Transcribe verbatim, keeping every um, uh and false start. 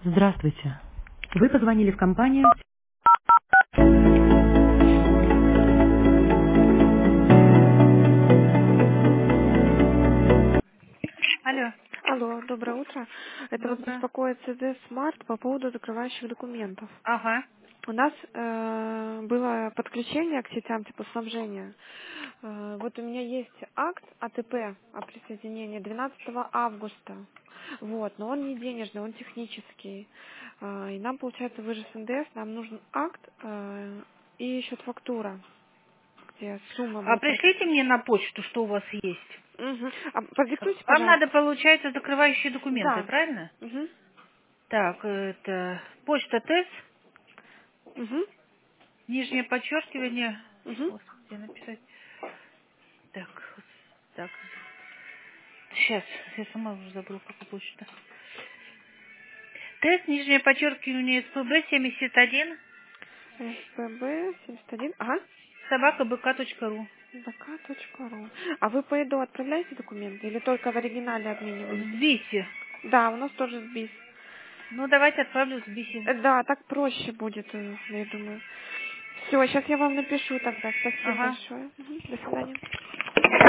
Здравствуйте. Вы позвонили в компанию. Алло, Алло, доброе утро. Это вот доброе. беспокоит си ди Smart по поводу закрывающих документов. Ага. У нас э, было подключение к сетям типа снабжения. Э, вот у меня есть акт а тэ пэ о присоединении двенадцатого августа. Вот, но он не денежный, он технический. Э, и нам, получается, вы же с эн дэ эс, нам нужен акт э, и еще фактура, где сумма А будет. прик- пришлите мне на почту, что у вас есть. Мгм. А продиктуйте, Вам надо, пожалуйста. получается, закрывающие документы, Да. правильно? Угу. Так, это почта ТЭС, Угу. нижнее подчеркивание. Угу. Господи, написать. Так, так. Сейчас, я сама уже забыла, какую почту. ТЭС, нижнее подчеркивание, СПБ семьдесят один, СПБ семьдесят один, ага, собака бк.ру. бк.ру. А вы по ЭДО отправляете документы или только в оригинале обмениваетесь? В БИСе. Да, у нас тоже с БИС. Ну, давайте отправлю с БИСе. Э, Да, так проще будет, э, я думаю. Все, сейчас я вам напишу тогда. Спасибо Ага. большое. Мгм. До свидания.